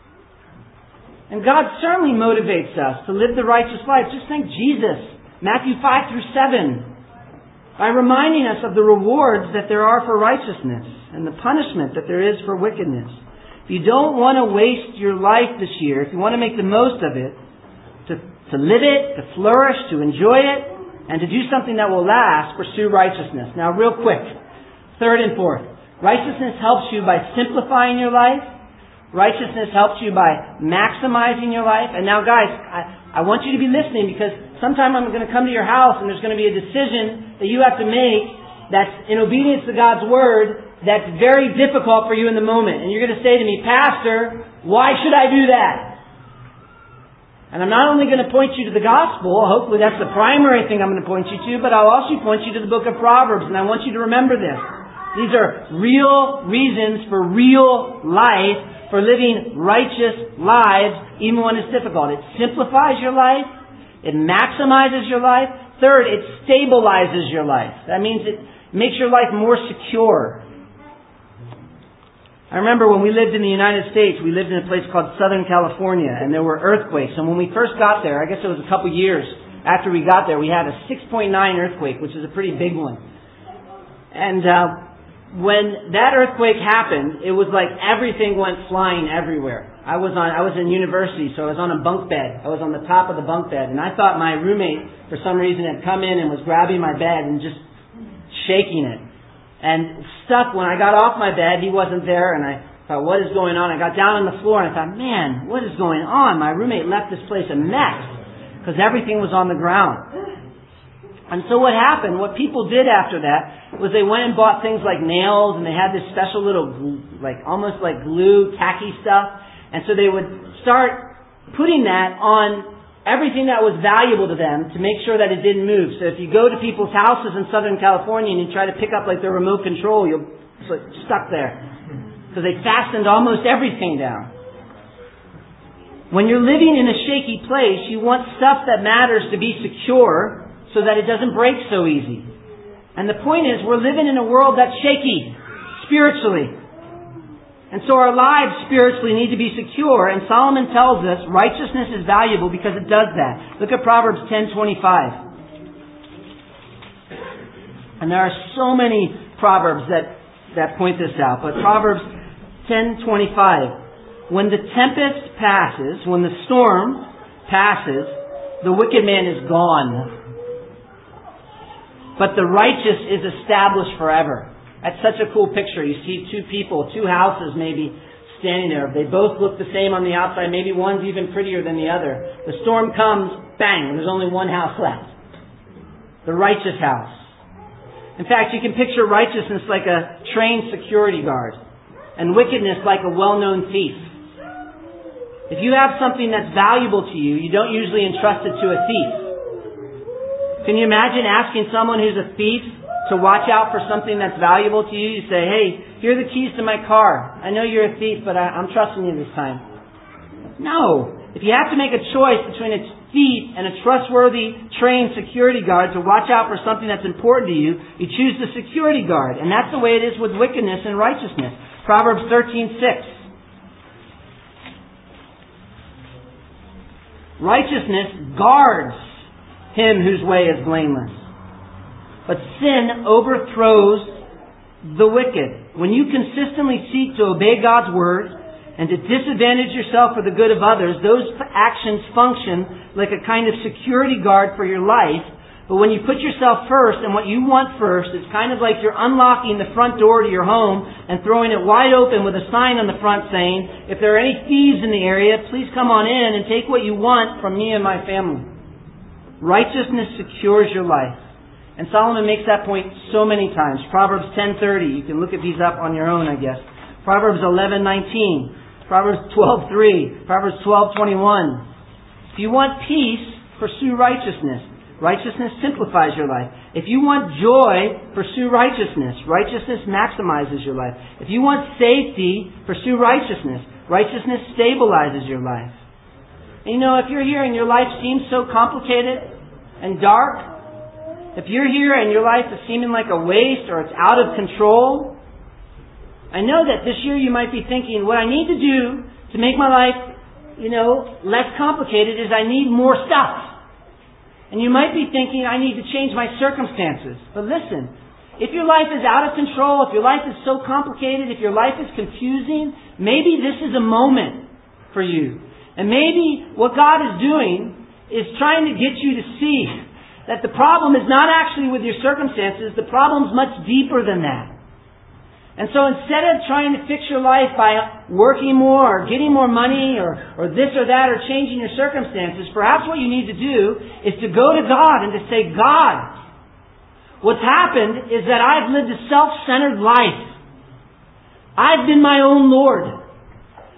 And God certainly motivates us to live the righteous life. Just think Jesus, Matthew 5-7, by reminding us of the rewards that there are for righteousness and the punishment that there is for wickedness. If you don't want to waste your life this year, if you want to make the most of it, to live it, to flourish, to enjoy it, and to do something that will last, pursue righteousness. Now, real quick, third and fourth. Righteousness helps you by simplifying your life. Righteousness helps you by maximizing your life. And now, guys, I want you to be listening because sometime I'm going to come to your house and there's going to be a decision that you have to make that's in obedience to God's Word that's very difficult for you in the moment. And you're going to say to me, Pastor, why should I do that? And I'm not only going to point you to the gospel, hopefully that's the primary thing I'm going to point you to, but I'll also point you to the book of Proverbs, and I want you to remember this. These are real reasons for real life, for living righteous lives, even when it's difficult. It simplifies your life. It maximizes your life. Third, it stabilizes your life. That means it makes your life more secure. I remember when we lived in the United States, we lived in a place called Southern California, and there were earthquakes. And when we first got there, I guess it was a couple years after we got there, we had a 6.9 earthquake, which is a pretty big one. And when that earthquake happened, it was like everything went flying everywhere. I was in university, so I was on a bunk bed. I was on the top of the bunk bed, and I thought my roommate, for some reason, had come in and was grabbing my bed and just shaking it. And stuck, when I got off my bed, he wasn't there, and I thought, what is going on? I got down on the floor, and I thought, man, what is going on? My roommate left this place a mess, because everything was on the ground. And so what happened, what people did after that, was they went and bought things like nails, and they had this special little, almost like glue, tacky stuff, and so they would start putting that on everything that was valuable to them to make sure that it didn't move. So if you go to people's houses in Southern California and you try to pick up like their remote control, you'll get stuck there. Because they fastened almost everything down. When you're living in a shaky place, you want stuff that matters to be secure so that it doesn't break so easy. And the point is, we're living in a world that's shaky, spiritually. And so our lives spiritually need to be secure, and Solomon tells us righteousness is valuable because it does that. Look at Proverbs 10:25. And there are so many Proverbs that point this out, but Proverbs 10:25. When the tempest passes, when the storm passes, the wicked man is gone. But the righteous is established forever. That's such a cool picture. You see two people, two houses maybe standing there. They both look the same on the outside. Maybe one's even prettier than the other. The storm comes, bang, there's only one house left. The righteous house. In fact, you can picture righteousness like a trained security guard and wickedness like a well-known thief. If you have something that's valuable to you, you don't usually entrust it to a thief. Can you imagine asking someone who's a thief to watch out for something that's valuable to you? You say, hey, here are the keys to my car. I know you're a thief, but I'm trusting you this time. No. If you have to make a choice between a thief and a trustworthy, trained security guard to watch out for something that's important to you, you choose the security guard. And that's the way it is with wickedness and righteousness. Proverbs 13:6. Righteousness guards him whose way is blameless, but sin overthrows the wicked. When you consistently seek to obey God's word and to disadvantage yourself for the good of others, those actions function like a kind of security guard for your life. But when you put yourself first and what you want first, it's kind of like you're unlocking the front door to your home and throwing it wide open with a sign on the front saying, if there are any thieves in the area, please come on in and take what you want from me and my family. Righteousness secures your life. And Solomon makes that point so many times. Proverbs 10:30. You can look at these up on your own, I guess. Proverbs 11:19. Proverbs 12:3. Proverbs 12:21. If you want peace, pursue righteousness. Righteousness simplifies your life. If you want joy, pursue righteousness. Righteousness maximizes your life. If you want safety, pursue righteousness. Righteousness stabilizes your life. And if you're here and your life seems so complicated and dark, if you're here and your life is seeming like a waste or it's out of control, I know that this year you might be thinking, what I need to do to make my life, less complicated is I need more stuff. And you might be thinking, I need to change my circumstances. But listen, if your life is out of control, if your life is so complicated, if your life is confusing, maybe this is a moment for you. And maybe what God is doing is trying to get you to see that the problem is not actually with your circumstances. The problem's much deeper than that. And so instead of trying to fix your life by working more or getting more money or this or that or changing your circumstances, perhaps what you need to do is to go to God and to say, God, what's happened is that I've lived a self-centered life. I've been my own Lord.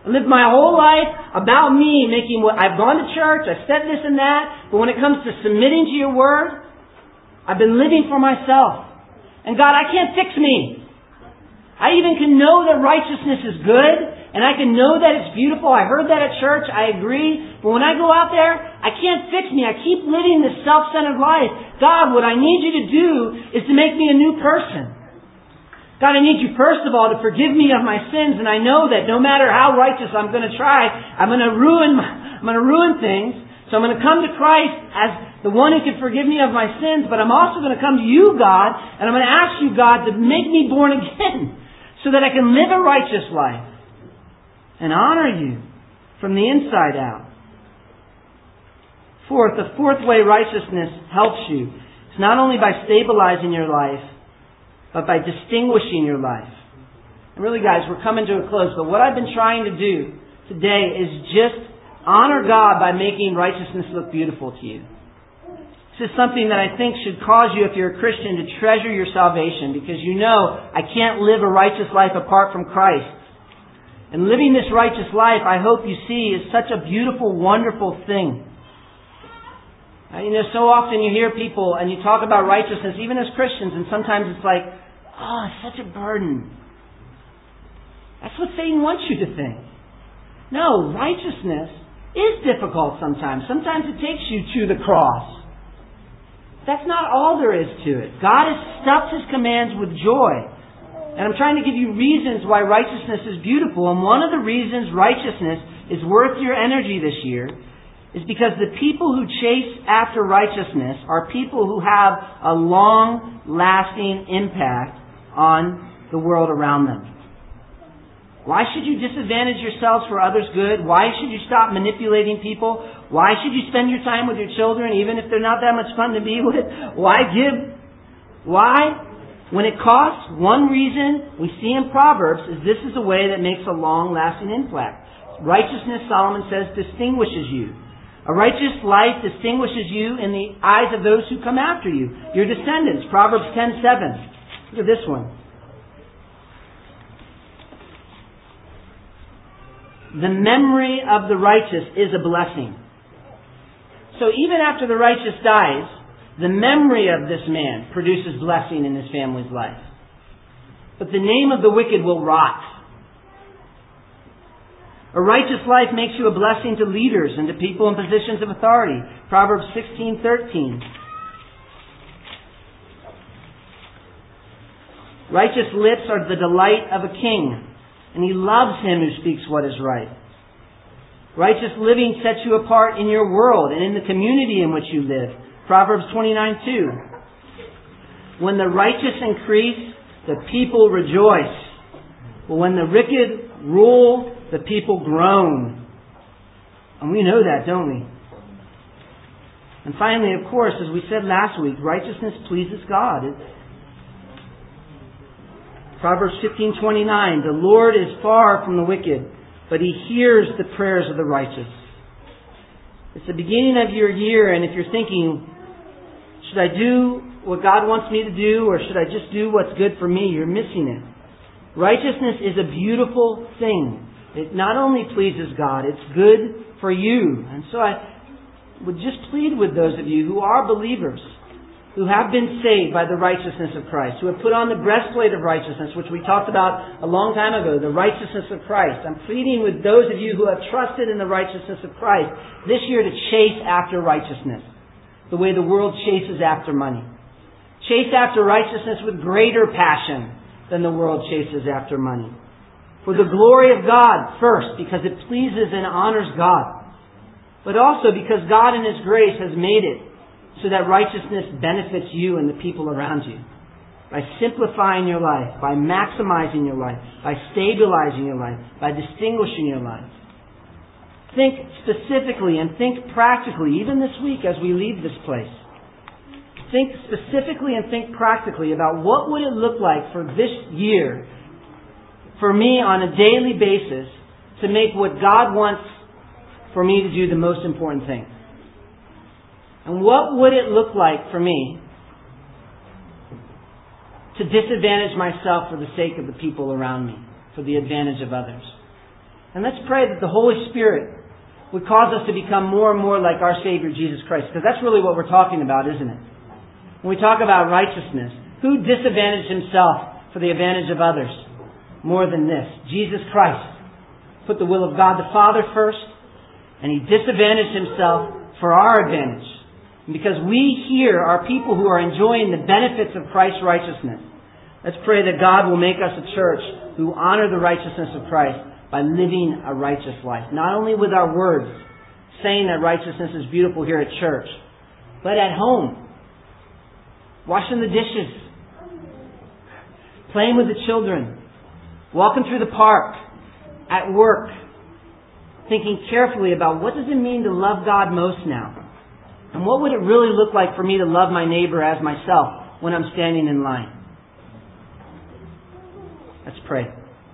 I lived my whole life about me, I've gone to church, I've said this and that, but when it comes to submitting to your word, I've been living for myself. And God, I can't fix me. I even can know that righteousness is good, and I can know that it's beautiful. I heard that at church, I agree. But when I go out there, I can't fix me. I keep living this self-centered life. God, what I need you to do is to make me a new person. God, I need you, first of all, to forgive me of my sins, and I know that no matter how righteous I'm going to try, I'm going to ruin things. So I'm going to come to Christ as the one who can forgive me of my sins, but I'm also going to come to you, God, and I'm going to ask you, God, to make me born again so that I can live a righteous life and honor you from the inside out. Fourth, the fourth way righteousness helps you is not only by stabilizing your life, but by distinguishing your life. And really, guys, we're coming to a close, but what I've been trying to do today is just honor God by making righteousness look beautiful to you. This is something that I think should cause you, if you're a Christian, to treasure your salvation, because you know I can't live a righteous life apart from Christ. And living this righteous life, I hope you see, is such a beautiful, wonderful thing. So often you hear people and you talk about righteousness, even as Christians, and sometimes it's like, oh, it's such a burden. That's what Satan wants you to think. No, righteousness is difficult sometimes. Sometimes it takes you to the cross. That's not all there is to it. God has stuffed His commands with joy. And I'm trying to give you reasons why righteousness is beautiful. And one of the reasons righteousness is worth your energy this year is because the people who chase after righteousness are people who have a long-lasting impact on the world around them. Why should you disadvantage yourselves for others' good? Why should you stop manipulating people? Why should you spend your time with your children even if they're not that much fun to be with? Why give? Why? When it costs, one reason we see in Proverbs is this is a way that makes a long-lasting impact. Righteousness, Solomon says, distinguishes you. A righteous life distinguishes you in the eyes of those who come after you, your descendants. Proverbs 10:7. Look at this one. The memory of the righteous is a blessing. So even after the righteous dies, the memory of this man produces blessing in his family's life. But the name of the wicked will rot. A righteous life makes you a blessing to leaders and to people in positions of authority. Proverbs 16:13. Righteous lips are the delight of a king, and he loves him who speaks what is right. Righteous living sets you apart in your world and in the community in which you live. Proverbs 29:2. When the righteous increase, the people rejoice. But when the wicked rule, the people groan. And we know that, don't we? And finally, of course, as we said last week, righteousness pleases God. Proverbs 15:29, the Lord is far from the wicked, but He hears the prayers of the righteous. It's the beginning of your year, and if you're thinking, should I do what God wants me to do, or should I just do what's good for me? You're missing it. Righteousness is a beautiful thing. It not only pleases God, it's good for you. And so I would just plead with those of you who are believers, who have been saved by the righteousness of Christ, who have put on the breastplate of righteousness, which we talked about a long time ago, the righteousness of Christ. I'm pleading with those of you who have trusted in the righteousness of Christ this year to chase after righteousness, the way the world chases after money. Chase after righteousness with greater passion than the world chases after money. For the glory of God first, because it pleases and honors God. But also because God in His grace has made it so that righteousness benefits you and the people around you. By simplifying your life, by maximizing your life, by stabilizing your life, by distinguishing your life. Think specifically and think practically, even this week as we leave this place. Think specifically and think practically about what would it look like for this year, for me on a daily basis, to make what God wants for me to do the most important thing. And what would it look like for me to disadvantage myself for the sake of the people around me, for the advantage of others? And let's pray that the Holy Spirit would cause us to become more and more like our Savior, Jesus Christ. Because that's really what we're talking about, isn't it? When we talk about righteousness, who disadvantaged himself for the advantage of others more than this? Jesus Christ put the will of God the Father first, and He disadvantaged Himself for our advantage. And because we here are people who are enjoying the benefits of Christ's righteousness, let's pray that God will make us a church who honor the righteousness of Christ by living a righteous life. Not only with our words, saying that righteousness is beautiful here at church, but at home, washing the dishes, playing with the children, walking through the park, at work, thinking carefully about what does it mean to love God most now? And what would it really look like for me to love my neighbor as myself when I'm standing in line? Let's pray.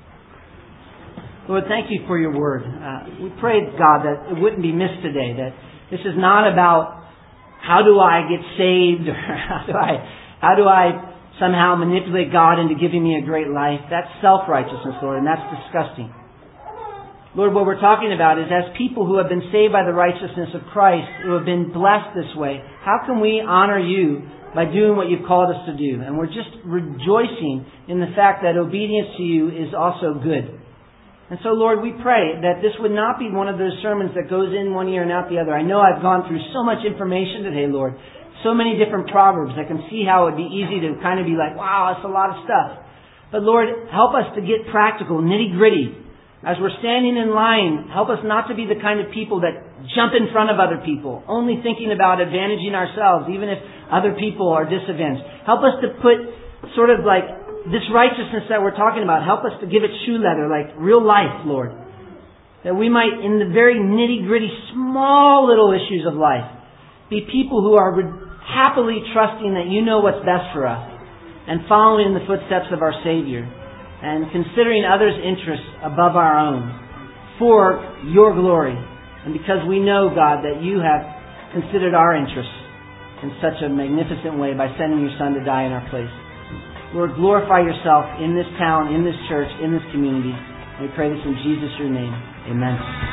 Lord, thank you for your word. We pray, God, that it wouldn't be missed today, that this is not about how do I get saved or how do I somehow manipulate God into giving me a great life. That's self-righteousness, Lord, and that's disgusting. Lord, what we're talking about is as people who have been saved by the righteousness of Christ, who have been blessed this way, how can we honor you by doing what you've called us to do? And we're just rejoicing in the fact that obedience to you is also good. And so, Lord, we pray that this would not be one of those sermons that goes in one ear and out the other. I know I've gone through so much information today, Lord. So many different proverbs. I can see how it would be easy to kind of be like, wow, that's a lot of stuff. But Lord, help us to get practical, nitty-gritty. As we're standing in line, help us not to be the kind of people that jump in front of other people, only thinking about advantaging ourselves, even if other people are disadvantaged. Help us to put sort of like this righteousness that we're talking about, help us to give it shoe leather, like real life, Lord. That we might, in the very nitty-gritty, small little issues of life, be people who are happily trusting that you know what's best for us and following in the footsteps of our Savior and considering others' interests above our own for your glory. And because we know, God, that you have considered our interests in such a magnificent way by sending your Son to die in our place. Lord, glorify yourself in this town, in this church, in this community. We pray this in Jesus, your name. Amen.